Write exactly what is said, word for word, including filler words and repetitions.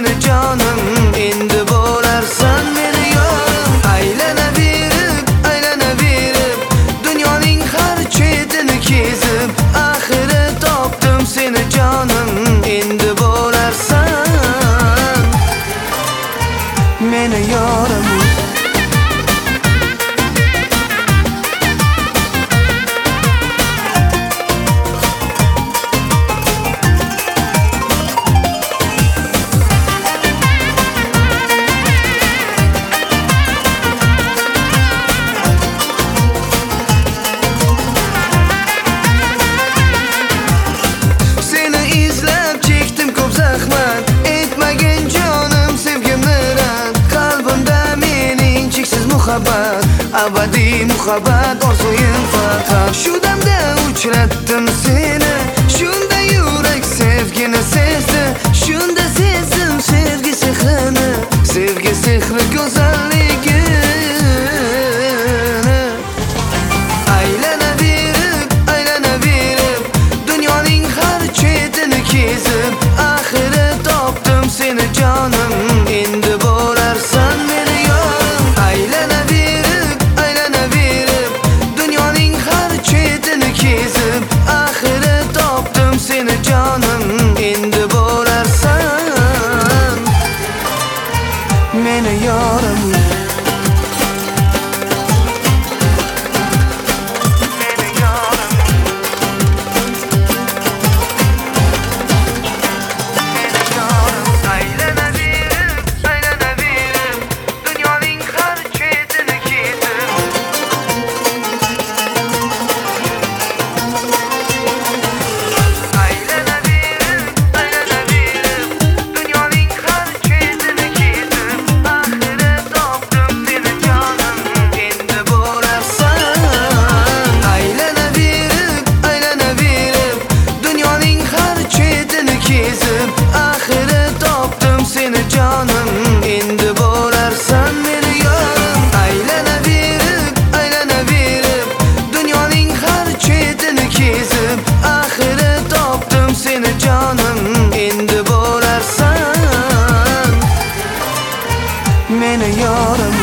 seni canım, endi bo'larsan meni yorim. Aylanaverib, aylanaverib, dunyoning har chetini kezib, oxiri topdim seni canım, endi bo'larsan meni yorim. Abadiy muhabbat orzuyim faqat shu damda uchratdim seni. Shunda yurak sevgini sezdi, shunda sezdim sevgi sehrini, sevgi sehri go'zalligini. Aylanaverib, aylanaverib, dunyoning har chetini kezib, oxiri topdim seni canım, endi bo'larsan meni yorim. Aylanaverib, aylanaverib, dunyoning har chetini kezib, oxiri topdim seni canım, endi bo'larsan meni yorim. Canım, endi bo'larsan meni yorim. Aylanaverib, aylanaverib, dunyoning har chetini kezib, oxiri topdim seni canım, endi bo'larsan meni yorim.